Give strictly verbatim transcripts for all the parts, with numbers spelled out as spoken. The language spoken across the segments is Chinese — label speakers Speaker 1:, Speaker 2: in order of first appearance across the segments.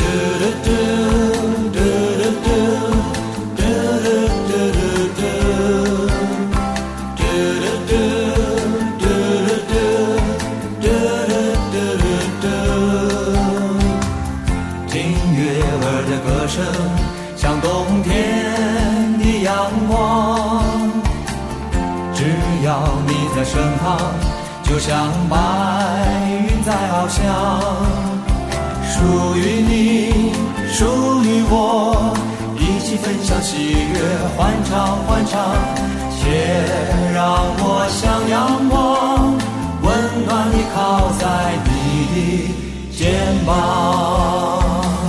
Speaker 1: 像冬天的阳光，只要你在身旁，就像白云在翱翔。属于你，属于我，一起分享喜悦，欢唱欢唱。且让我像阳光，温暖地靠在你的肩膀。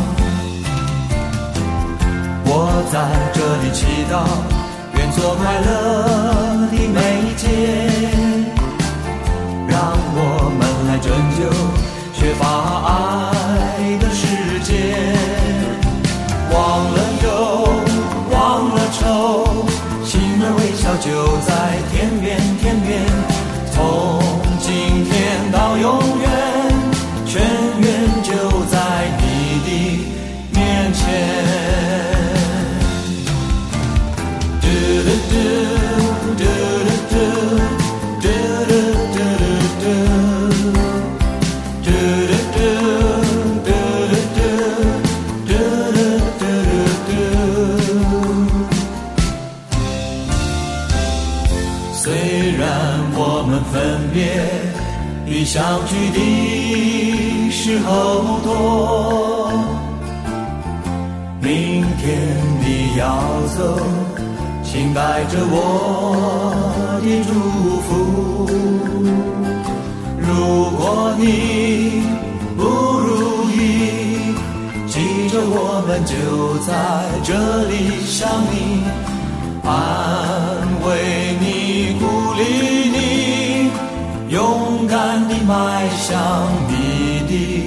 Speaker 1: 我在这里祈祷，愿做快乐的每一天，让我们来拯救缺乏爱的世界。忘了忧，忘了愁，心儿微笑就在天边天边。从今天到永远，全愿就在你的面前。虽然我们分别比相聚的时候多，明天你要走，请带着我的祝福。如果你不如意，记着我们就在这里想你，安慰你，鼓励你，勇敢地迈向你的